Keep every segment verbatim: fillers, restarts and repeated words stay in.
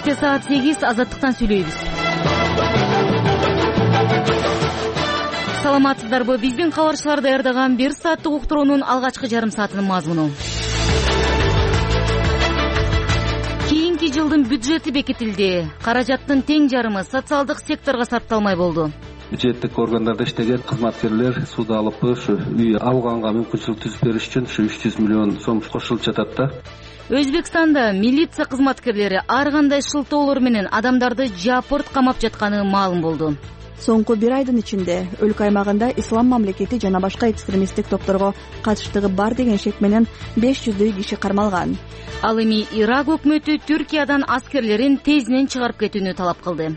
Кечке саат сегиз Азаттыктан сүйлөйбүз. Саламатсыздарбы? Биздин кабарчылар даярдаган бир сааттык уктуруунун алгачкы жарым саатынын мазмуну. Кийинки жылдын бюджети бекитилди. Каражаттын тең жарымы социалдык секторго сарпталмай болду. Бюджеттик органдарда иштеген кызматкерлер суда алып ушу үй алганга мүмкүнчүлүк түзүп бериш үчүн ушу үч жүз миллион сом кошулуп жатат да. Өзбекстанда милиция кызматкерлери ар кандай шылтоолор менен адамдарды жапырт камап жатканы маалым болду. Соңку бир айдын ичинде өлкө аймагында ислам мамлекети жана башка экстремисттик топторго катыштыгы бар деген шек менен беш жүздөй киши кармалган. Ал эми Ирак өкмөтү Түркиядан аскерлерин тезинен чыгарып кетүүнү талап кылды.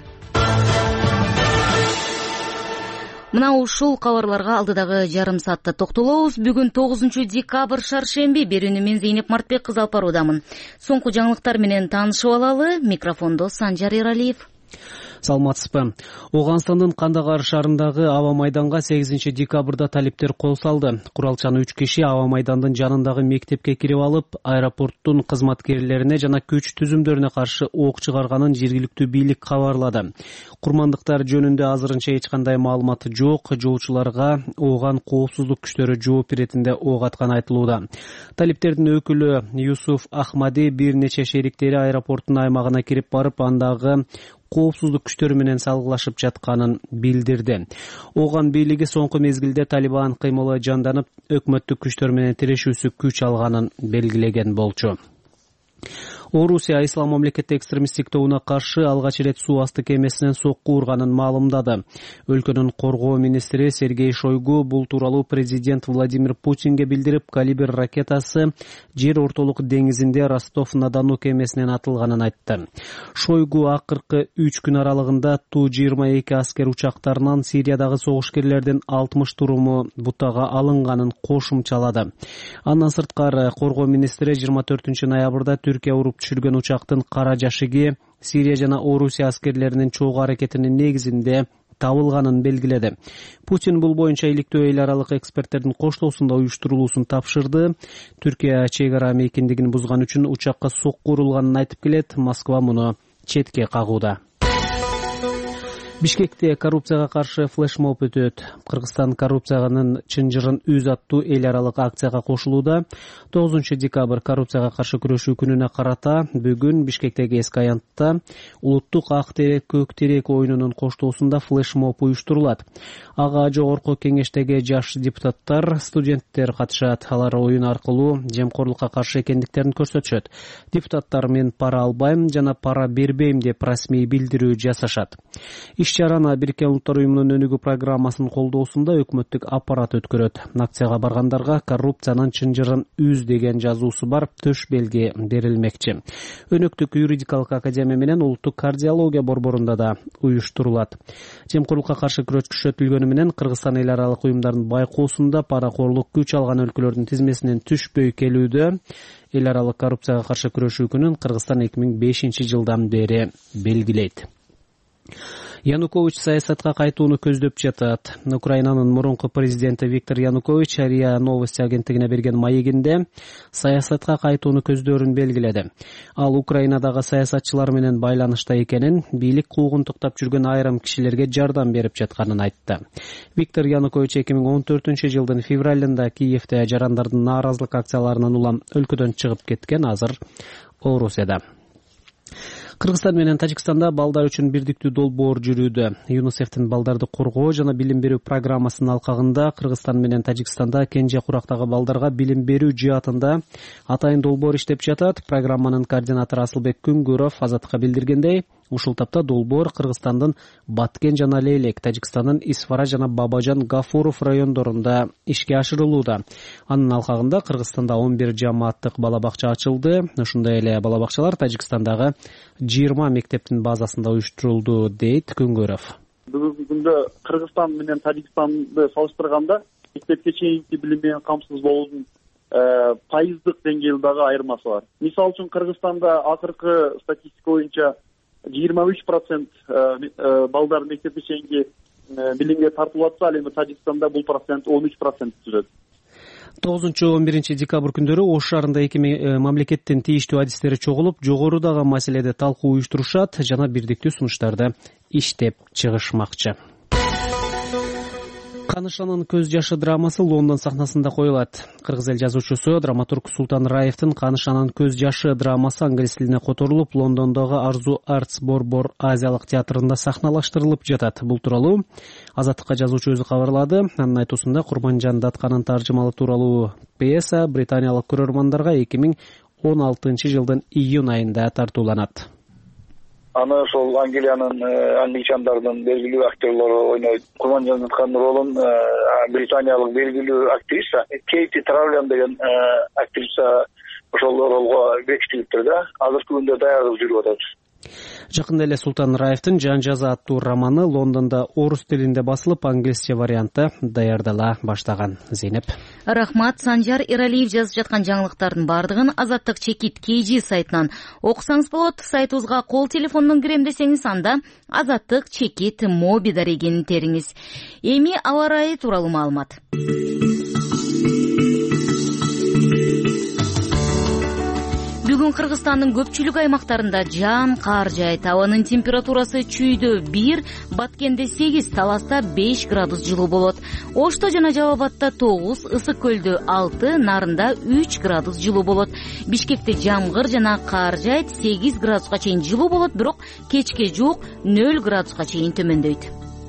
Мына ушул кабарларга алдыдагы жарым саатта токтолобуз. Бүгүн тогузунчу декабрь шаршемби. Берүүнү мен Зейнеп Мартбек кызы алып баруудамын. Соңку жаңылыктар менен таанышып алалы. Микрофондо Санжар Эралиев. Саламатсызбы? Оганстандын Кандагар шаарындагы аба майданга сегизинчи декабрда талиптер кол салды. Куралчан үч киши аба майдандын жанындагы мектепке кирип алып, аэропорттун кызматкерлерине жана күч түзүмдөрүнө каршы ок чыгарганын жергиликтүү бийлик кабарлады. Курмандыктар жөнүндө азырынча эч кандай маалымат жок. Жолчуларга ооган коопсуздук күчтөрү жооп иретинде ок атканы айтылууда. Талиптердин өкүлү Юсуф Ахмади бир нече шериктери аэропорттун аймагына кирип барып, андагы коопсуздук күчтөрү менен салгылашып жатканын билдирди. Ооган бийлиги соңку мезгилде Талибан кыймылы жанданып, өкмөттүк күчтөр менен тирешүүсү күч алганын белгилеген болчу. Орусия ислам мамлекети экстремисттик тобуна каршы алгач ирет суу асты кемесинен сокку урганын маалымдады. Өлкөнүн коргоо министри Сергей Шойгу бул тууралуу президент Владимир Путинге билдирип, калибр ракетасы жер ортолук деңизинде Ростов-на-Дону кемесинен атылганын айтты. Шойгу акыркы үч күн аралыгында Ту жыйырма эки аскер учактарынан Сириядагы согушкерлердин алтымыш туруму бутага алынганын кошумчалады. Андан сырткары коргоо министри жыйырма төртүнчү ноябрда Түркия уруп түшүргөн учактын кара жашыги Сирия жана Орусия аскерлеринин чогуу аракетинин негизинде табылганын белгиледи. Путин бул боюнча иликтөө эл аралык эксперттердин коштоосунда уюштурулуусун тапшырды. Түркия чек ара мейкиндигин бузган үчүн учакка сокку урулганын айтып келет. Москва муну четке кагууда. Бишкекте коррупцияга каршы флешмоб өтөт. Кыргызстан коррупциянын чынжырын үз аттуу эл аралык акцияга кошулууда. тогузунчу декабрь коррупцияга каршы күрөшүү күнүнө карата бүгүн Бишкектеги эски аянтта улуттук ак терек көк терек оюнунун коштоосунда флешмоб уюштурулат. Ага жогорку кеңештеги жаш депутаттар, студенттер катышат. Алар оюн аркылуу жемкорлукка каршы экендиктерин көрсөтүшөт. Депутаттар мен пара албайм жана пара бербейм деп расмий билдирүү жасашат. Иш-чараны Бириккен Улуттар уюмунун өнүгүү программасынын колдоосунда өкмөттүк аппарат өткөрөт. Акцияга баргандарга коррупциянын чынжырын үз деген жазуусу бар төш белги берилмекчи. Өнөктүк юридикалык академия менен улуттук кардиология борборунда да уюштурулат. Жемкорлукка каршы күрөш күчөтүлгөнү менен Кыргызстан эл аралык уюмдардын байкоосунда паракорлук күч алган өлкөлөрдүн тизмесинен түшпөй келүүдө. Эл аралык коррупцияга каршы күрөшүү күнүн Кыргызстан эки миң бешинчи жылдан бери белгилейт. Янукович саясатка кайтууну көздөп жатат. Украинанын мурунку президенти Виктор Янукович РИА Новости агенттигине берген маегинде саясатка кайтууну көздөрүн белгиледи. Ал Украинадагы саясатчылар менен байланышта экенин, бийлик куугунтуктап жүргөн айрым кишилерге жардам берип жатканын айтты. Виктор Янукович эки миң он төртүнчү жылдын февралында Киевде жарандардын нааразылык акцияларынан улам өлкөдөн чыгып кеткен, азыр Орусияда. Кыргызстан менен Тажикстанда балдар үчүн бирдиктүү долбоор жүрүүдө. ЮНИСЕФтин балдарды коргоо жана билим берүү программасынын алкагында Кыргызстан менен Тажикстанда кенже курактагы балдарга билим берүү жаатында атайын долбоор иштеп жатат. Программанын координатору Асылбек Күнгөров Азатка билдиргендей, ушул тапта долбоор Кыргызстандын Баткен жана Лейлек, Тажикстандын Исфара жана Бабажан Гафуров райондорунда ишке ашырылууда. Анын алкагында Кыргызстанда он бир жамааттык бала бакча ачылды. Ошондой эле бала бакчалар Тажикстандагы жыйырма мектептин базасында уюштурулду, дейт Күнгөров. Бүгүнкү күндө Кыргызстан менен Тажикстанды салыштырганда мектепке чейинки билим менен камсыз болуунун пайыздык деңгээлдеги айырмасы бар. Мисалы үчүн Кыргызстанда акыркы статистика боюнча жыйырма үч процент балдар мектепке чейинки билимге тартылып атса, ал эми Тажикстанда бул процент он үч процент түзөт. тогузунчу он биринчи декабрь күндөрү Ош шаарында эки мамлекеттин тийиштүү адистери чогулуп, жогорудагы маселеде талкуу уюштурушат жана бирдиктүү сунуштарды иштеп чыгышмакчы. Канышанын көз жашы драмасы Лондон сахнасында коюлат. Кыргыз эл жазуучусу драматург Султан Раевдин Канышанын көз жашы драмасы англис тилине которулуп, Лондондогу Арзу Артс Борбор Азиялык театрында сахналаштырылып жатат. Бул тууралуу Азаттыкка жазуучу өзү кабарлады. Анын айтуусунда Курманжан Датканын таржымалы тууралуу пьеса британиялык көрөрмандарга эки миң он алтынчы жылдын июнь айында тартууланат. Аны ошол Англиянын англичандардын белгилүү актерлору ойнойт. Курманжан Датканын ролун британиялык белгилүү актриса Кейти Травлен деген актриса ошол ролго бекитилиптир да. Азыркы күндө даярдык жүрүп атат. Жакында эле Султан Раевдин Жан жаза аттуу романы Лондондо орус тилинде басылып, англисче варианты даярдала баштаган. Зейнеп. Рахмат. Санжар Эралиев жазып жаткан жаңылыктардын бардыгын Азаттык чекит кей жи сайтынан окусаңыз болот. Сайтыбызга кол телефондон кирем десеңиз, анда Азаттык чекит моби дарегенин териңиз. Эми аба ырайы тууралуу маалымат. Бүгүн Кыргызстандын көпчүлүк аймактарында жаан кар жаайт. Абанын температурасы чүйдө бир, Баткенде сегиз, Таласта беш градус жылуу болот. Ошто жана Жалал Абадта тогуз, Ысык көлдө алты, Нарында үч градус жылуу болот. Бишкекте жамгыр жана кар жаайт, сегиз градуска чейин жылуу болот, бирок кечке жуук нөл градуска чейин төмөндөйт.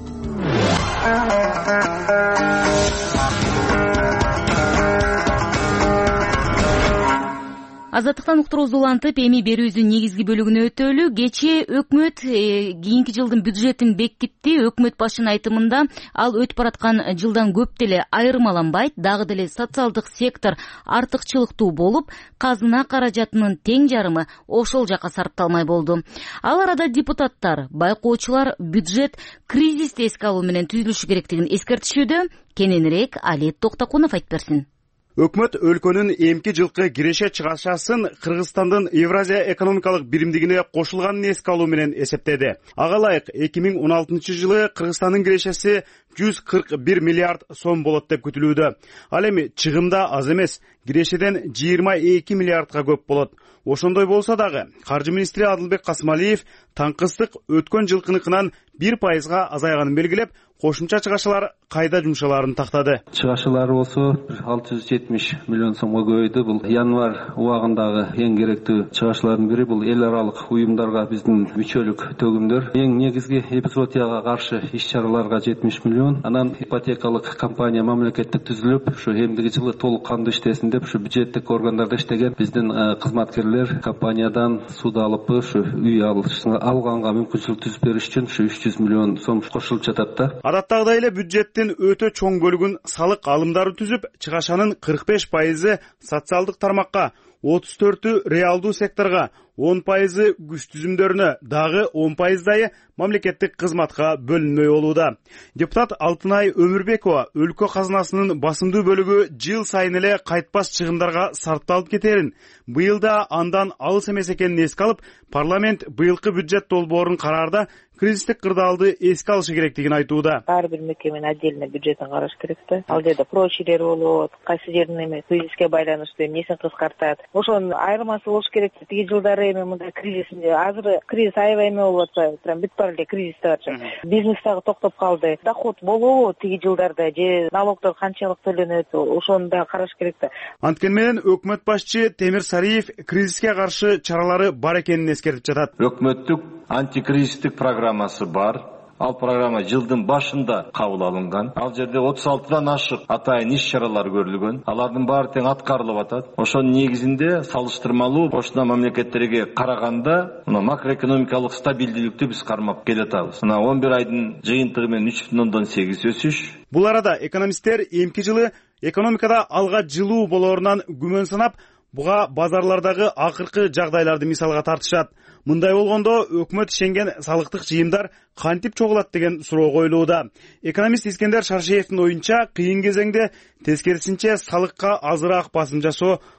Азаттыктан уктуруубузду улантып, эми берүүбүздүн негизги бөлүгүнө өтөлү. Кечээ өкмөт кийинки жылдын бюджетин бекитти. Өкмөт башчынын айтымында, ал өтүп бараткан жылдан көп деле айырмаланбайт, дагы деле социалдык сектор артыкчылыктуу болуп, казына каражатынын тең жарымы ошол жака сарпталмай болду. Ал арада депутаттар, байкоочулар бюджет кризисти эске алуу менен түзүлүшү керектигин эскертишүүдө. Кененирээк Алет Токтокунов айтып берсин. Өкмөт өлкөнүн эмки жылкы киреше чыгашасын Кыргызстандын Евразия экономикалык биримдигине кошулганын эске алуу менен эсептеди. Ага ылайык эки миң он алтынчы жылы Кыргызстандын кирешеси жүз кырк бир миллиард сом болот деп күтүлүүдө. Ал эми чыгымда аз эмес, кирешеден жыйырма эки миллиардга көп болот. Ошондой болсо дагы каржы министри Адылбек Касымалиев таңкыстык өткөн жылкыныкынан бир пайызга азайганын белгилеп, кошумча чыгашалар кайда жумшаларын тактады. Чыгашалар болсо алты жүз жетимиш миллион сомго көбөйдү. Бул январь убагындагы эң керектүү чыгашалардын бири. Бул эл аралык уюмдарга биздин мүчөлүк төгүмдөр. Эң негизги эпизоотияга каршы иш-чараларга жетимиш миллион. Анан ипотекалык компания мамлекеттик түзүлүп, ушу эмдиги жылы толук кандуу иштесин деп, ушу бюджеттик органдарда иштеген биздин кызматкерлер компаниядан суд алып, ушу үй алганга мүмкүнчүлүк түзүп бериш үчүн ушу үч жүз миллион сом кошулуп жатат да. Адаттагыдай эле бюджеттин өтө чоң бөлүгүн салык алымдары түзүп, чыгашанын кырк беш пайызы социалдык тармакка, отуз төртү реалдуу секторго, он пайызы күч түзүмдөрүнө, дагы он пайыздайы мамлекеттик кызматка бөлүнмөй болууда. Депутат Алтынай Өмүрбекова өлкө казынасынын басымдуу бөлүгү жыл сайын эле кайтпас чыгымдарга сарпталып кетерин, быйыл да андан алыс эмес экенин эске алып, парламент быйылкы бюджет долбоорун караарда кризистик кырдаалды эске алышы керектигин айтууда. Ар бир мекеменин отдельно бюджетин караш керек да. Ал жерде прочилер болот, кайсы жердин эме кризиске байланыштуу эмнесин кыскартат. Ошонун айырмасы болуш керек. Тиги жылдары эми мындай кризисинде азыр кризис аябай эме болуп атпайбы? Прям бүт баары эле кризисте барчу. Бизнес дагы токтоп калды. Доход болобу тиги жылдарда же налогдор канчалык төлөнөт? Ошону да караш керек да. Анткени менен өкмөт башчы Темир Сариев кризиске каршы чаралары бар экенин эскертип жатат. Өкмөттүк антикризистик программасы бар. Ал программа жылдын башында кабыл алынган. Ал жерде отуз алтыдан ашык атайын иш-чаралар көрүлгөн. Алардын баары тең аткарылып атат. Ошонун негизинде салыштырмалуу ошондой мамлекеттерге караганда, мына макроэкономикалык стабилдүүлүктү биз кармап келатабыз. Мына он бир айдын жыйынтыгы менен үч бүтүн ондон сегиз өсүш. Бул арада экономисттер эмки жылы экономикада алга жылуу болоорунан күмөн санап, буга базарлардагы акыркы жагдайларды мисалга тартышат. Мындай болгондо өкмөт ишенген салыктык жыйымдар кантип чогулат деген суроо коюлууда. Экономист Искендер Шаршеевдин оюнча, кыйын кезеңде тескерисинче салыкка азыраак басым жасоо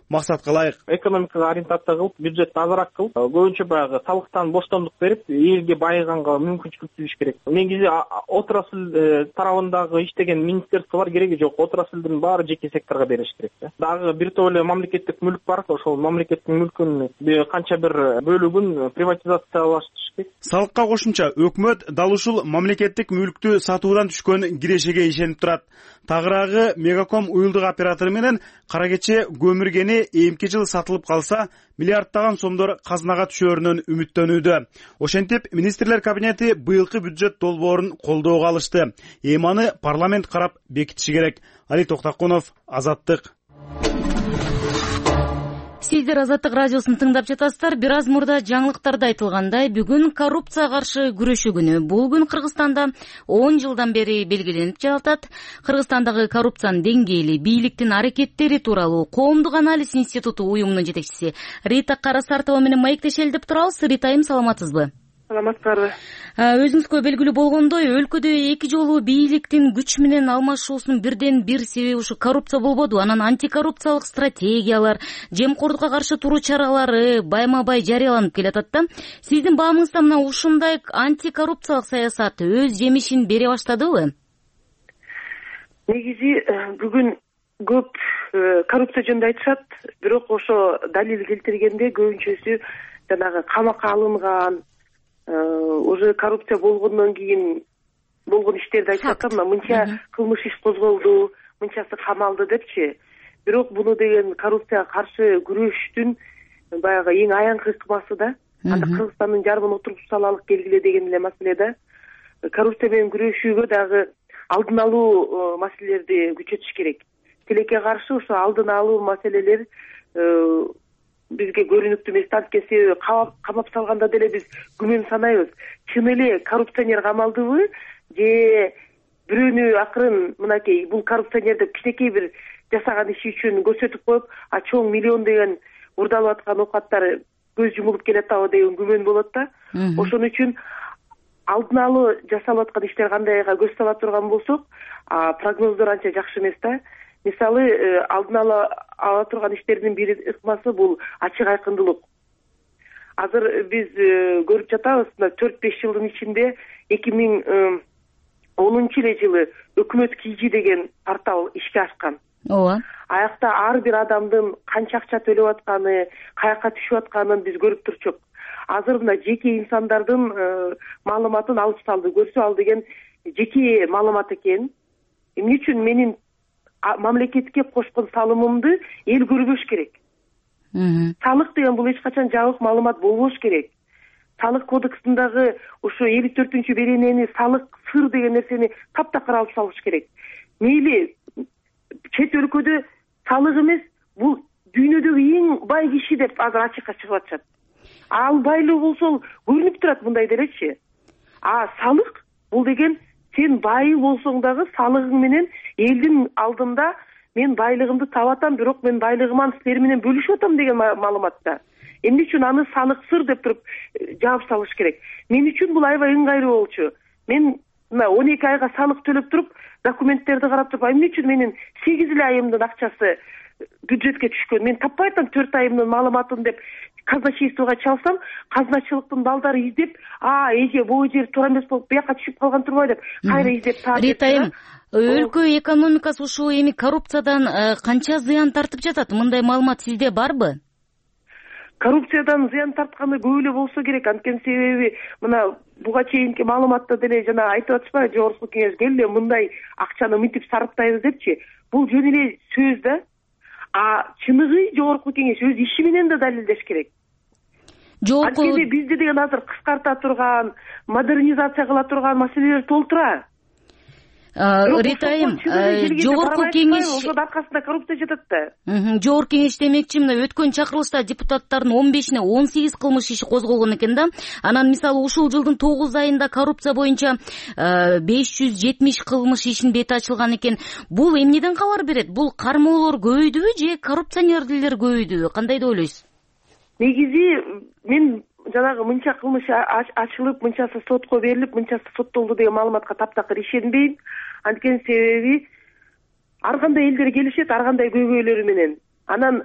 максатка ылайык. Экономикага ориентация кылып, бюджетти азыраак кылып, көбүнчө баягы салыктан боштондук берип, элге байыганга мүмкүнчүлүк түзүш керек. Негизи отрасль тарабындагы иштеген министерство бар, кереги жок. Отраслдын баары жеке секторго бериш керек да. Дагы бир топ эле мамлекеттик мүлк бар, ошол мамлекеттик мүлкүн канча бир бөлүгүн приватизациялаштырыш керек. Салыкка кошумча өкмөт дал ушул мамлекеттик мүлктү сатуудан түшкөн кирешеге ишенип турат. Тагыраагы Мегаком уюлдук оператору менен кара кече көмүргени эмки жыл сатылып калса, миллиарддаган сомдор казынага түшөөрүнөн үмүттөнүүдө. Ошентип, министрлер кабинети быйылкы бюджет долбоорун колдоого алышты. Эми аны парламент карап бекитиши керек. Али Токтокунов, Азаттык. Сиздер Азаттык радиосун тыңдап жатасыздар. Бир аз мурда жаңылыктарда айтылгандай, бүгүн коррупцияга каршы күрөшүү күнү. Бул күн Кыргызстанда он жылдан бери белгиленип жатат. Кыргызстандагы коррупциянын деңгээли, бийликтин аракеттери тууралуу Коомдук анализ институту уюмунун жетекчиси Рита Карасартова менен маектешели деп турабыз. Ритайым, саламатсызбы? Саламатсыздарбы. Өзүңүзгө белгилүү болгондой, өлкөдө эки жолу бийликтин күч менен алмашуусунун бирден бир себеби ушу коррупция болбоду. Анан антикоррупциялык стратегиялар, жемкорлукка каршы туруу чаралары байма-бай жарыяланып келатат да. Сиздин баамыңызда мына ушундай антикоррупциялык саясат өз жемишин бере баштадыбы? Негизи бүгүн көп коррупция жөнүндө айтышат, бирок ошо далил келтиргенде көбүнчөсү жанагы камакка алынган, уже коррупция болгондон кийин болгон иштерди айтышат да, мына мынча кылмыш иш козголду, мынчасы камалды депчи. Бирок буну деген коррупцияга каршы күрөштүн баягы эң аянкы ыкмасы да. Анда Кыргызстандын жарымын отуруп салалык келгиле деген эле маселе да. Коррупция менен күрөшүүгө дагы алдын алуу маселелерди күчөтүш керек. Тилекке каршы ошо алдын алуу маселелер бизге көрүнүктүү эмес. Анткени себеби камап салганда деле биз күмөн санайбыз. Чын эле коррупционер камалдыбы же бирөөнү акырын мынакей бул коррупционер деп кичинекей бир жасаган иши үчүн көрсөтүп коюп, а чоң миллион деген урдалып аткан оокаттар көз жумулуп келатабы деген күмөн болот да. Ошон үчүн алдын алуу жасалып аткан иштер кандайга көз сала турган болсок, прогноздор анча жакшы эмес да. Мисалы, алдын ала ала турган иштердин бир ыкмасы бул ачык айкындылык. Азыр биз көрүп жатабыз, төрт беш жылдын ичинде эки миң онунчу эле жылы өкмөт Кижи деген портал ишке ашкан. Ооба. Аякта ар бир адамдын канча акча төлөп атканы, каяка түшүп атканын биз көрүп турчук. Азыр мына жеке инсандардын маалыматын алып салды. Көрсө ал деген жеке маалымат экен. Эмне үчүн менин мамлекетке кошкон салымымды эл көрбөш керек. Салык деген бул эч качан жабык маалымат болбош керек. Салык кодексиндагы ушу элүү төртүнчү беренени салык сыр деген нерсени таптакыр алып салыш керек. Мейли чет өлкөдө салык эмес, бул дүйнөдөгү эң бай киши деп азыр ачыкка чыгып атышат. Ал байлуу болсо көрүнүп турат мындай делечи. А салык бул деген сен бай болсоң дагы салыгың менен элдин алдында мен байлыгымды табатам, бирок мен байлыгыман силер менен бөлүшүп атам деген маалыматта. Эмне үчүн аны салык сыр деп туруп жаап салыш керек? Мен үчүн бул аябай ыңгайлуу болчу. Мен мына он эки айга салык төлөп туруп, документтерди карап туруп, эмне үчүн менин сегиз эле айымдын акчасы бюджетке түшкөн? Мен таппай атам төрт айымдын маалыматын деп казначействого чалсам, казначылыктын балдары издеп, а эже бул жер туура эмес болуп бияка түшүп калган турбайбы деп кайра издеп таап. Ритайым, өлкө экономикасы ушул эми коррупциядан канча зыян тартып жатат? Мындай маалымат сизде барбы? Коррупциядан зыян тартканы көп эле болсо керек. Анткени себеби мына буга чейинки маалыматта деле жана айтып атышпайбы, жогорку кеңеш келе мындай акчаны мынтип сарптайбыз депчи. Бул жөн эле сөз да. А чыныгы жогорку кеңеш өз иши менен да далилдеш керек. Жогорку Анткени бизде деген азыр кыскарта турган, модернизация кыла турган маселелер толтура. Ритайым, жогорку кеңеш ошонун аркасында коррупция жатат да. Жогорку кеңеш демекчи, мына өткөн чакырылышта депутаттардын он бешине он сегиз кылмыш иши козголгон экен да. Анан мисалы ушул жылдын тогуз айында коррупция боюнча беш жүз жетимиш кылмыш ишин бети ачылган экен. Бул эмнеден кабар берет? Бул кармоолор көбөйдүбү же коррупционерлер көбөйдүбү? Кандай деп ойлойсуз? Негизи мен жанагы мынча кылмыш ачылып, мынчасы сотко берилип, мынчасы соттолду деген маалыматка таптакыр ишенбейм. Анткени себеби ар кандай элдер келишет ар кандай көйгөйлөрү менен. анан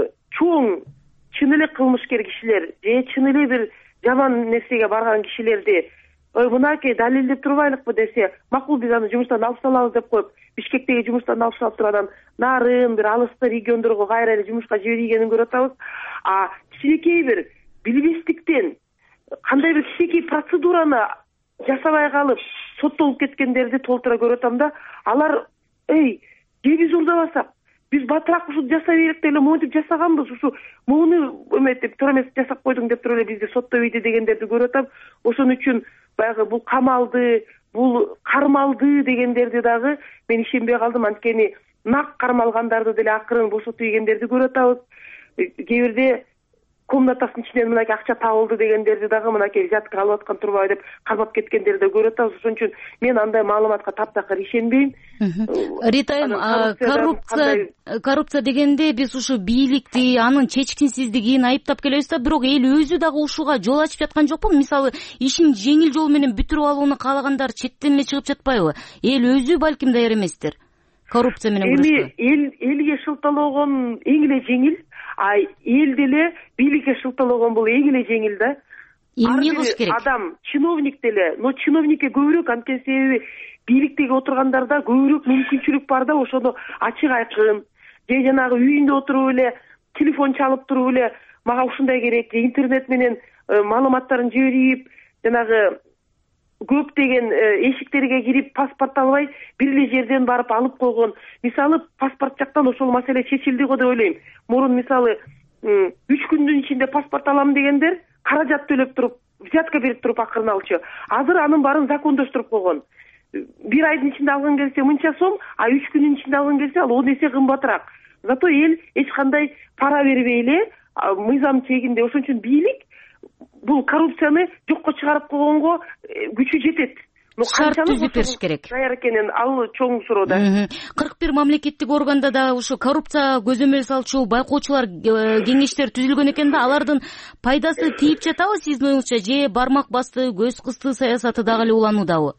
чоң чын эле кылмышкер кишилер же чын эле бир жаман нерсеге барган кишилерди ой мынакей далилдеп турбайлыкпы десе макул биз аны жумуштан алып салабыз деп коюп Бишкектеги жумуштан алып салып туруп анан нарын бир алыскы региондорго кайра эле жумушка жибергенин көрүп атабыз. А кичинекей бир билбестиктен кандай бир кичинекей процедураны жасабай калып соттолуп кеткендерди толтура көрүп атам да алар эй же биз урдабасак биз батыраак ушуну жасай берек деп эле монтип жасаганбыз ушу муну эметип туура эмес жасап койдуң деп туруп эле бизди соттойбойт дегендерди көрүп атам. Ошон үчүн баягы бул камалды бул кармалды дегендерди дагы мен ишенбей калдым. Анткени нак кармалгандарды деле акырын бошотуп ийгендерди көрүп атабыз. Кээ бирде комнатасынын ичинен мынакей акча табылды дегендерди дагы мынакей взятка алып аткан турбайбы деп кармап кеткендерди көрүп атабыз. Ошон үчүн мен андай маалыматка таптакыр ишенбейм. Ритайым, коррупция коррупция дегенде биз ушу бийликти, анын чечкинсиздигин айыптап келебиз да, бирок эл өзү дагы ушуга жол ачып жаткан жокпу? Мисалы, ишин жеңил жол менен бүтүрүп алууну каалагандар четтен эле чыгып жатпайбы? Эл өзү балким даяр эместир коррупция менен күрөшкө. Эми эл элге шылталоогон эң эле жеңил, а эл деле бийликке шылталоогон бул эң эле жеңил да. Эмне кылыш керек? Адам, чиновник деле, но чиновникке көбүрөөк, анткени себеби бийликтеги отургандарда көбүрөөк мүмкүнчүлүк бар да, ошону ачык айкын же жанагы үйүндө отуруп эле телефон чалып туруп эле мага ушундай керек, же интернет менен маалыматтарын жиберип, жанагы көптөгөн эшиктерге кирип паспорт албай бир эле жерден барып алып койгон. Мисалы паспорт жактан ошол маселе чечилди го деп ойлойм. Мурун мисалы үч күндүн ичинде паспорт алам дегендер каражат төлөп туруп, взятка берип туруп акырын алчу. Азыр анын баарын закондоштуруп койгон. Бир айдын ичинде алган келсе мынча сом, а үч күнүн ичинде алган келсе ал он эсе кымбатыраак. Зато эл эч кандай пара бербей эле мыйзам чегинде. Ошон үчүн бийлик бул коррупцияны жокко чыгарып койгонго күчү жетет. Шарт түзүп бериш керек. Даяр экенин ал чоң суроо да. кырк бир мамлекеттик органда да ушу коррупция көзөмөл салчу байкоочулар кеңештер түзүлгөн экен да, алардын пайдасы тийип жатабы сиздин оюңузча, же бармак басты, көз кысты саясаты дагы эле улануудабы?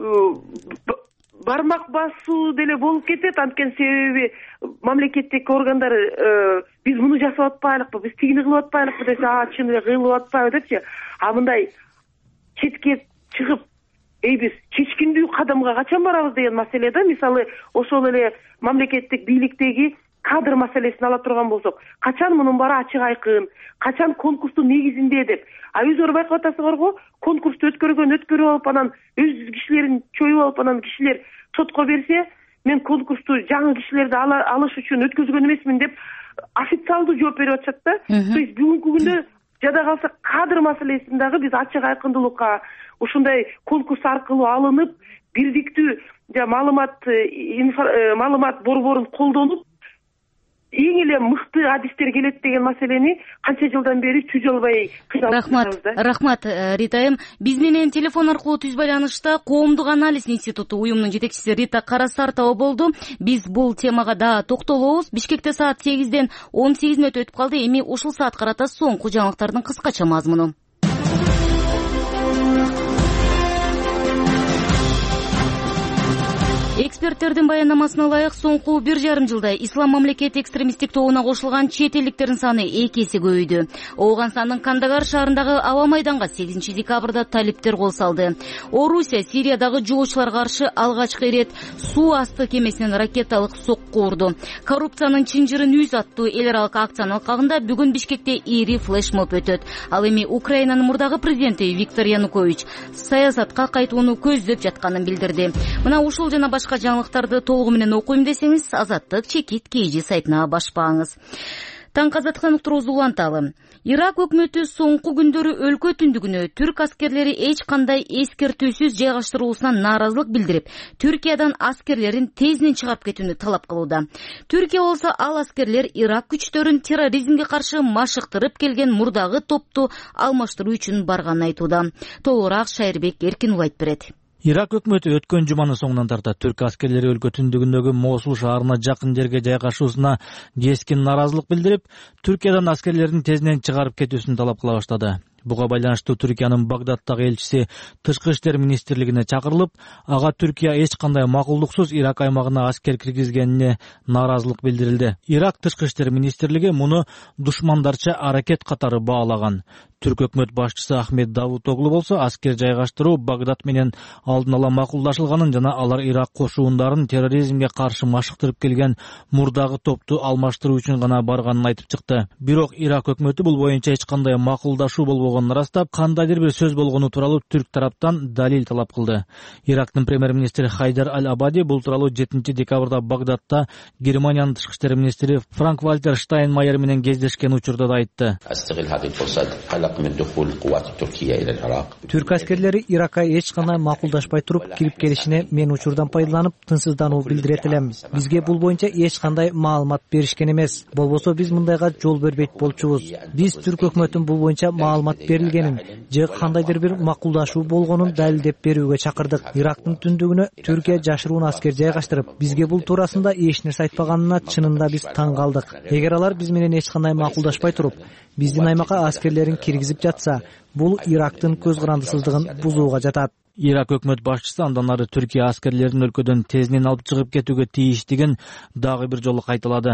Бармак басуу деле болуп кетет, анткени себеби мамлекеттик органдар биз муну жасап атпайлыкпы, биз тигини кылып атпайлыкпы десе, а чын эле кылып атпайбы депчи. А мындай четке чыгып эй биз чечкиндүү кадамга качан барабыз деген маселе да. Мисалы ошол эле мамлекеттик бийликтеги кадр маселесин ала турган болсок, качан мунун баары ачык айкын, качан конкурстун негизинде деп. А өздөрү байкап атасыңарго, конкурсту өткөргөн өткөрүп алып анан өз кишилерин чоюп алып анан кишилер сотко берсе, мен конкурсту жаңы кишилерди алыш үчүн өткөзгөн эмесмин деп официалдуу жооп берип атышат да. То есть бүгүнкү күндө жада калса кадр маселесин дагы биз ачык айкындуулукка ушундай конкурс аркылуу алынып, бирдиктүү маалымат маалымат борборун колдонуп эң эле мыкты адистер келет деген маселени канча жылдан бери түзө албай кыйналып жатабыз да. Рахмат, Ритайым. Биз менен телефон аркылуу түз байланышта Коомдук анализ институту уюмунун жетекчиси Рита Карасартова болду. Биз бул темага да токтолобуз. Бишкекте саат сегизден он сегиз мүнөт өтүп калды. Эми ушул саат карата соңку жаңылыктардын кыскача мазмуну. Эксперттердин баяндамасына ылайык, соңку бир жарым жылда ислам мамлекети экстремисттик тобуна кошулган чет элдиктердин саны эки эсе көбөйдү. Ооганстандын Кандагар шаарындагы аба майданга сегизинчи декабрда талиптер кол салды. Орусия Сириядагы жугуучуларга каршы алгачкы ирет суу асты кемесинен ракеталык сокку урду. Коррупциянын чынжырын үз аттуу эл аралык акциянын алкагында бүгүн Бишкекте ири флешмоб өтөт. Ал эми Украинанын мурдагы президенти Виктор Янукович саясатка кайтууну көздөп жатканын билдирди. Мына ушул жана башка жаңылыктарды толугу менен окуйм десеңиз, Азаттык чекит кейжи сайтына башпаңыз. Таң казаттыктан уктуруубузду уланталы. Ирак өкмөтү соңку күндөрү өлкө түндүгүнө түрк аскерлери эч кандай эскертүүсүз жайгаштырылуусунан нааразылык билдирип, Түркиядан аскерлерин тезинен чыгарып кетүүнү талап кылууда. Түркия болсо ал аскерлер Ирак күчтөрүн терроризмге каршы машыктырып келген мурдагы топту алмаштыруу үчүн барганын айтууда. Толугураак Шайырбек Эркинул айтып берет. Ирак өкмөтү өткөн жуманын соңунан тарта түрк аскерлери өлкө түндүгүндөгү Мосул шаарына жакын жерге жайгашуусуна кескин нааразылык билдирип, Түркиядан аскерлерин тезинен чыгарып кетүүсүн талап кыла баштады. Буга байланыштуу Түркиянын Багдадтагы элчиси Тышкы иштер министрлигине чакырылып, ага Түркия эч кандай макулдуксуз Ирак аймагына аскер киргизгенине нааразылык билдирилди. Ирак Тышкы иштер министрлиги муну душмандарча аракет катары баалаган. Түрк өкмөт башчысы Ахмед Давутоглу болсо аскер жайгаштыруу Багдад менен алдын ала макулдашылганын жана алар Ирак кошуундарын терроризмге каршы машыктырып келген мурдагы топту алмаштыруу үчүн гана барганын айтып чыкты. Бирок Ирак өкмөтү бул боюнча эч кандай макулдашуу болбогонун ырастап, кандайдыр бир сөз болгону тууралуу түрк тараптан далил талап кылды. Ирактын премьер-министри Хайдар Аль-Абади бул тууралуу жетинчи декабрда Багдадта Германиянын тышкы иштер министри Франк-Вальтер Штайнмайер менен кездешкен учурда да айтты. Түрк аскерлери Иракка эч кандай макулдашпай туруп кирип келишине мен учурдан пайдаланып тынчсыздануу билдирет элем. Бизге бул боюнча эч кандай маалымат беришкен эмес. Болбосо биз мындайга жол бербейт болчубуз. Биз түрк өкмөтүн бул боюнча маалымат берилгенин же кандайдыр бир макулдашуу болгонун далилдеп берүүгө чакырдык. Ирактын түндүгүнө Түркия жашыруун аскер жайгаштырып, бизге бул туурасында эч нерсе айтпаганына чынында биз таң калдык. Эгер алар биз менен эч кандай макулдашпай туруп, биздин аймакка аскерлерин киргизип жатса, бул Ирактын көз карандысыздыгын бузууга жатат. Ирак өкмөт башчысы андан ары Түркия аскерлерин өлкөдөн тезинен алып чыгып кетүүгө тийиштигин дагы бир жолу кайталады.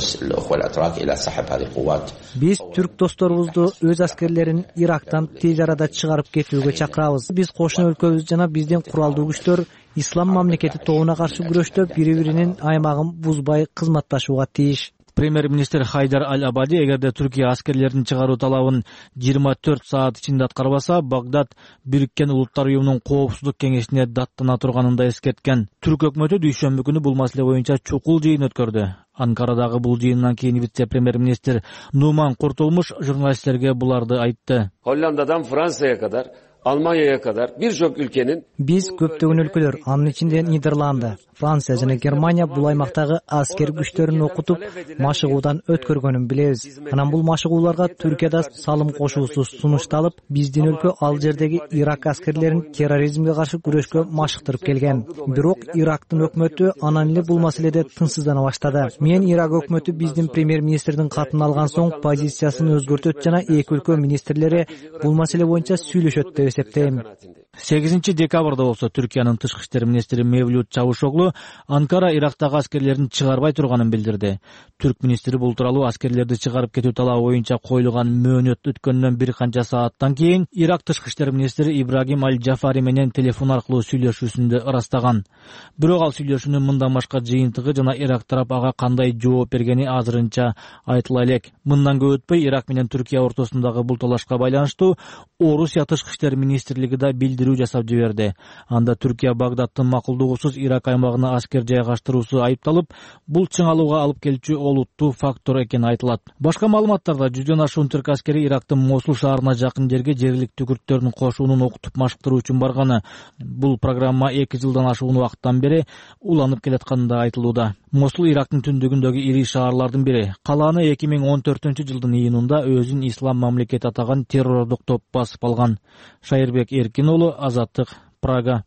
Биз түрк досторубузду өз аскерлерин Ирактан тез арада чыгарып кетүүгө чакырабыз. Биз кошуна өлкөбүз жана биздин куралдуу күчтөр ислам мамлекети тобуна каршы күрөштө бири-биринин аймагын бузбай кызматташууга тийиш. Премьер-министр Хайдар Аль-Абади эгерде Түркия аскерлерин чыгаруу талабын жыйырма төрт саат ичинде аткарбаса, Багдад Бириккен Улуттар уюмунун коопсуздук кеңешине даттана турганын да эскерткен. Түрк өкмөтү дүйшөмбү күнү бул маселе боюнча чукул жыйын өткөрдү. Анкарадагы бул жыйындан кийин вице-премьер-министр Нуман Куртулмуш журналисттерге буларды айтты. Hollanda'dan Fransa'ya kadar, Almanya'ya kadar birçok ülkenin Биз көптөгөн өлкөлөр, анын ичинде Нидерланды, Франция жана Германия бул аймактагы аскер күчтөрүн окутуп, машыгуудан өткөргөнүн билебиз. Анан бул машыгууларга Түркияда салым кошуусу сунушталып, биздин өлкө ал жердеги Ирак аскерлерин терроризмге каршы күрөшкө машыктырып келген. Бирок Ирактын өкмөтү анан эле бул маселеде тынчсыздана баштады. Мен Ирак өкмөтү биздин премьер-министрдин катын алган соң позициясын өзгөртөт жана эки өлкө министрлери бул маселе боюнча сүйлөшөт деп эсептейм. сегизинчи декабрда болсо Түркиянын тышкы иштер министри Мевлют Чавушоглу Анкара Ирактагы аскерлерин чыгарбай турганын билдирди. Түрк министри бул тууралуу аскерлерди чыгарып кетүү талабы боюнча коюлган мөөнөт өткөндөн бир канча сааттан кийин Ирак тышкы иштер министри Ибрагим Аль-Джафари менен телефон аркылуу сүйлөшүүсүндө ырастаган. Бирок ал сүйлөшүүнүн мындан башка жыйынтыгы жана Ирак тарап ага кандай жооп бергени азырынча айтыла элек. Мындан көп өтпөй Ирак менен Түркия ортосундагы бул талашка байланыштуу Орусия тышкы иштер министрлиги да билдирүү жасап жиберди. Анда Түркия Багдадтын макулдугусуз Ирак аймагына аскер жайгаштыруусу айыпталып, бул чыңалууга алып келчү олуттуу фактор экени айтылат. Башка маалыматтарда жүздөн ашуун түрк аскери Ирактын Мосул шаарына жакын жерге жергиликтүү күрттөрдүн кошуунун окутуп машыктыруу үчүн барганы. Бул программа эки жылдан ашуун убакыттан бери уланып келатканы да айтылууда. Мосул Ирактын түндүгүндөгү ири шаарлардын бири. Калааны эки миң он төртүнчү жылдын июнунда өзүн ислам мамлекети атаган террордук топ басып алган. Шайырбек Эркин уулу, Азаттык, Прага.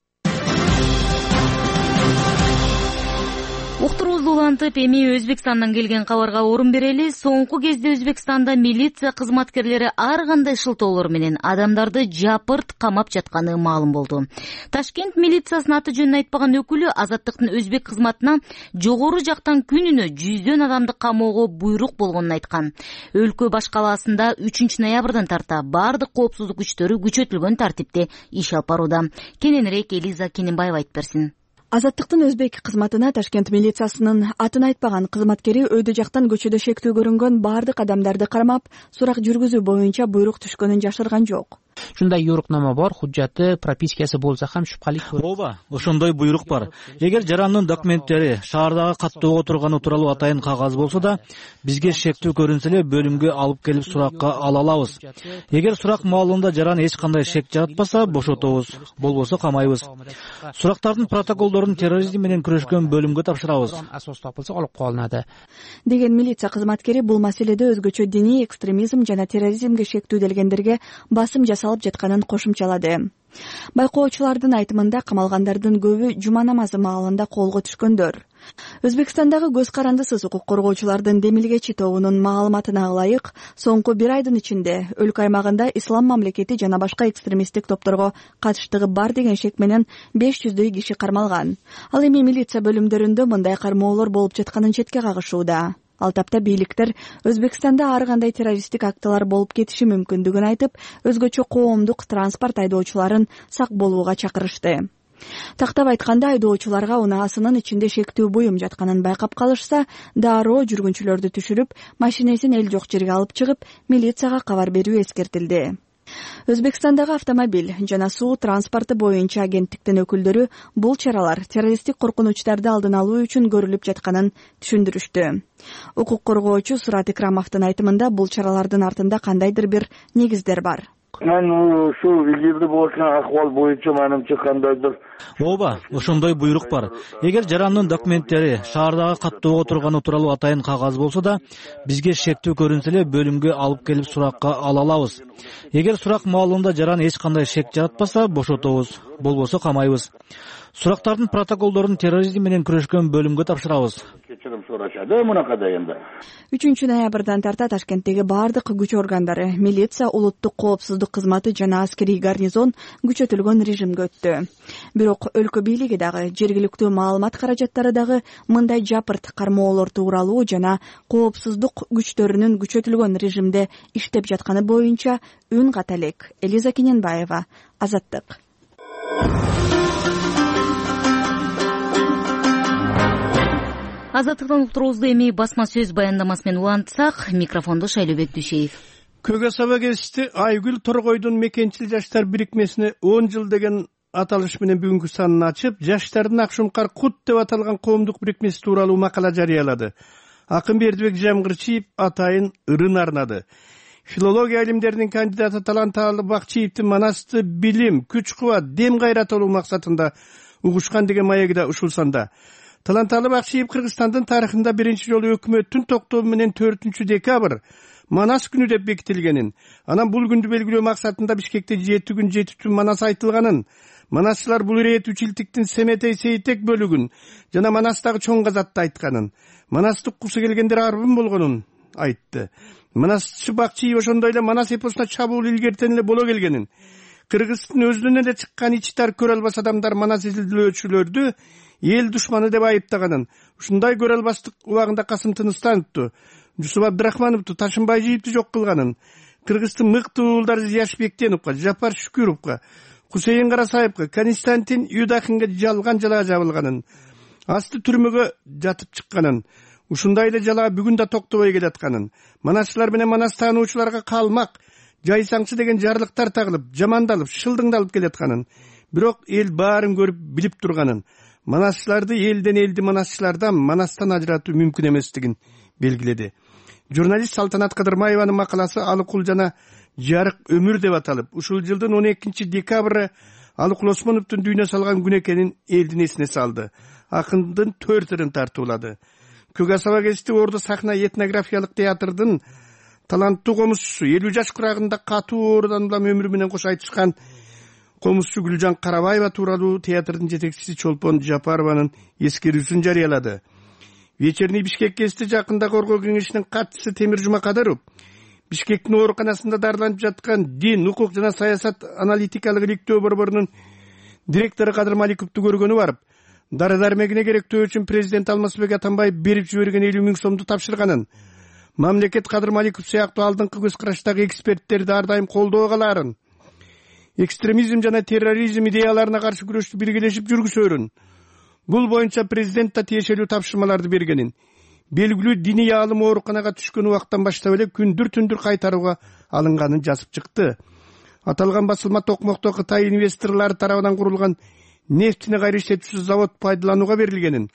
Уктуруубузду улантып, эми Өзбекстандан келген кабарга орун берели. Соңку кезде Өзбекстанда милиция кызматкерлери ар кандай шылтоолор менен адамдарды жапырт камап жатканы маалым болду. Ташкент милициясынын аты жөнүн айтпаган өкүлү Азаттыктын өзбек кызматына жогору жактан күнүнө жүздөн адамды камоого буйрук болгонун айткан. Өлкө баш калаасында үчүнчү ноябрдан тарта бардык коопсуздук күчтөрү күчөтүлгөн тартипте иш алып барууда. Кененирээк Элиза Кененбаева айтып берсин. Азаттыктын өзбек кызматына Ташкент милициясынын атын айтпаган кызматкери өйдө жактан көчөдө шектүү көрүнгөн бардык адамдарды кармап, сурак жүргүзүү боюнча буйрук түшкөнүн жашырган жок. Ушундай юруктнома бар, hujjati, пропискасы болсо ham shubhali. Ооба, ошондой буйрук бар. Эгер жарандын документтери шаардагы каттоого турганы тууралуу атайын кагаз болсо да, бизге шектүү көрүнсө эле бөлүмгө алып келип суракка ала алабыз. Эгер сурак маалында жаран эч кандай шек жаратпаса, бошотобуз, болбосо камайбыз. Сурактардын протоколдорун терроризм менен күрөшкөн бөлүмгө тапшырабыз. Асос тапылса алып калынады. Деген милиция кызматкери бул маселеде өзгөчө диний экстремизм жана терроризмге шектүү делгендерге басым жасалып жатканын кошумчалады. Байкоочулардын айтымында камалгандардын көбү жума намазы маалында колго түшкөндөр. Өзбекстандагы көз карандысыз укук коргоочулардын демилгечи тобунун маалыматына ылайык, соңку бир айдын ичинде өлкө аймагында ислам мамлекети жана башка экстремисттик топторго катыштыгы бар деген шек менен беш жүздөй киши кармалган. Ал эми милиция бөлүмдөрүндө мындай кармоолор болуп жатканын четке кагышууда. Ал тапта бийликтер Өзбекстанда ар кандай террористтик актылар болуп кетиши мүмкүндүгүн айтып, өзгөчө коомдук транспорт айдоочуларын сак болууга чакырышты. Тактап айтканда, айдоочуларга унаасынын ичинде шектүү буюм жатканын байкап калышса, дароо жүргүнчүлөрдү түшүрүп, машинесин эл жок жерге алып чыгып, милицияга кабар берүү эскертилди. Өзбекстандагы автомобиль жана суу транспорту боюнча агенттиктин өкүлдөрү бул чаралар террористтик коркунучтарды алдын алуу үчүн көрүлүп жатканын түшүндүрүштү. Укук коргоочу Сурат Икрамовдун айтымында, бул чаралардын артында кандайдыр бир негиздер бар. Мен ушул илгери болгон акыбал боюнча менимче кандайдыр ооба, ошондой буйрук бар. Эгер жарандын документтери шаардагы каттоого турганы тууралуу атайын кагаз болсо да, бизге шектүү көрүнсө эле бөлүмгө алып келип суракка ала алабыз. Эгер сурак маалында жаран эч кандай шек жаратпаса, бошотобуз, болбосо камайбыз. Сурактардын протоколдорун терроризм менен күрөшкөн бөлүмгө тапшырабыз. Кечирим сурашады мунакадай энди. үчүнчү ноябрдан тарта Ташкенттеги бардык күч органдары, милиция, улуттук коопсуздук кызматы жана аскерий гарнизон күчөтүлгөн режимге өттү. Бирок өлкө бийлиги дагы, жергиликтүү маалымат каражаттары дагы мындай жапырт кармоолор тууралуу жана коопсуздук күчтөрүнүн күчөтүлгөн режимде иштеп жатканы боюнча үн ката элек. Элиза Кененбаева, Азаттык. Азаттыктан уктуруубузду эми басма сөз баяндамасы менен улантсак, микрофондо Шайлообек Дүйшеев. Көгөс аба кести Айгүл Торгойдун мекенчил жаштар бирикмесине он жыл деген аталыш менен бүгүнкү санын ачып, жаштардын Акшумкар кут деп аталган коомдук бирикмеси тууралуу макала жарыялады. Акын Бердибек Жамгырчиев атайын ырын арнады. Филология илимдеринин кандидаты Таланталы Бакчиевдин Манасты билим, күч кубат, дем кайрат алуу максатында угушкан деген маеги да ушул санда. Таланталы Бакчиев Кыргызстандын тарыхында биринчи жолу өкмөттүн токтоому менен төртүнчү декабрь Манас күнү деп бекитилгенин, анан бул күндү белгилөө максатында Бишкекте жети күн жети түн Манас айтылганын, манасчылар бул ирет үчилтиктин Семетей Сейтек бөлүгүн жана Манастагы чоң казатты айтканын, Манасты уккусу келгендер арбын болгонун айтты. Манасчы Бакчиев ошондой эле Манас эпосуна чабуул илгертен эле боло келгенин, Кыргыздын өзүнөн эле чыккан ичтар көрө албас адамдар Манас изилдөөлөөчүлөрдү эл душманы деп айыптаганын, ушундай көрө албастык убагында Касым Тыныстановду, Жусуп Абдрахмановду, Ташынбай Жийипти жок кылганын, Кыргыздын мыкты уулдары Зияш Бектеновго, Жапар Шүкүровго, Кусейин Карасаевго, Константин Юдахинге жалган жалаа жабылганын, асты түрмөгө жатып чыкканын, ушундай эле жалаа бүгүн да токтобой келатканын, манасчылар менен манас таануучуларга калмак, жайсаңчы деген жарлыктар тагылып, жамандалып, шылдыңдалып келатканын, бирок эл баарын көрүп билип турганын, манасчыларды элден элди манасчылардан Манастан ажыратуу мүмкүн эместигин белгиледи. Журналист Салтанат Кадырмаеванын макаласы Алыкул жана жарык өмүр деп аталып, ушул жылдын он экинчи декабры Алыкул Осмоновдун дүйнө салган күн экенин элдин эсине салды. Акындын төрт ырын тартуулады. Көгөс аба кести Орду сахна этнографиялык театрдын таланттуу комузчусу, элүү жаш курагында катуу оорудан улам өмүрү менен кош айтышкан комузчу Гүлжан Карабаева тууралуу театрдын жетекчиси Чолпон Жапарованын эскерүүсүн жарыялады. Вечерний Бишкек кести жакында Коргоо кеңешинин катчысы Темир Жумакадыров Бишкектин ооруканасында дарыланып жаткан дин, укук жана саясат аналитикалык иликтөө борборунун директору Кадыр Маликовду көргөнү барып, дары дармегине керектөө үчүн президент Алмазбек Атамбаев берип жиберген элүү миң сомду тапшырганын, мамлекет Кадыр Маликов сыяктуу алдыңкы көз караштагы эксперттерди ар дайым колдоо калаарын, экстремизм жана терроризм идеяларына каршы күрөштү биргелешип жүргүзөрүн, бул боюнча президент да тиешелүү тапшырмаларды бергенин, белгилүү диний аалым ооруканага түшкөн убактан баштап эле күндүр түндүр кайтарууга алынганын жазып чыкты. Аталган басылма токмокто Кытай инвесторлору тарабынан курулган нефтини кайра иштетүүчү завод пайдаланууга берилгенин,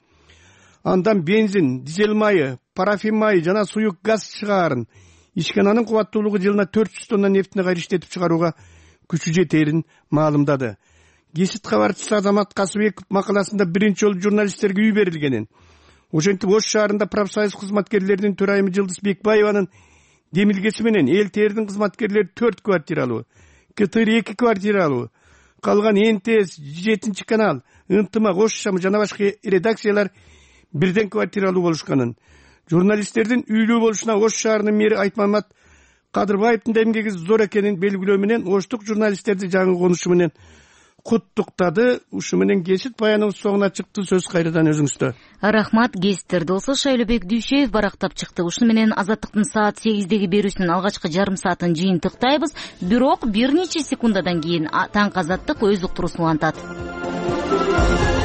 андан бензин, дизель майы, парафин майы жана суюк газ чыгаарын, ишкананын кубаттуулугу жылына төрт жүз тонна нефтини кайра иштетип чыгарууга күчү жетерин маалымдады. Гесит кабарчысы Азамат Касыбеков макаласында биринчи жолу журналисттерге үй берилгенин, ошентип Ош шаарында профсоюз кызматкерлеринин төрайымы Жылдыз Бекбаеванын демилгеси менен эл тердин кызматкерлери төрт квартиралуу, КТР эки квартиралуу, калган эн тэ эс, жетинчи канал, Ынтымак, Ош шамы жана башка редакциялар бирден квартиралуу болушканын, журналисттердин үйлүү болушуна Ош шаарынын мэри Айтмамат Кадырбаевдин да эмгеги зор экенин белгилөө менен оштук журналисттерди жаңы конушу менен куттуктады. Ушу менен кесип баяныбыз соңуна чыкты. Сөз кайрадан өзүңүздө. Рахмат. Гестерди болсо Шайлообек Дүйшөев барактап чыкты. Ушуну менен Азаттыктын саат сегиздеги берүүсүнүн алгачкы жарым саатын жыйынтыктайбыз. Бирок бир нече секундадан кийин таңкы Азаттык өз уктуруусун улантат.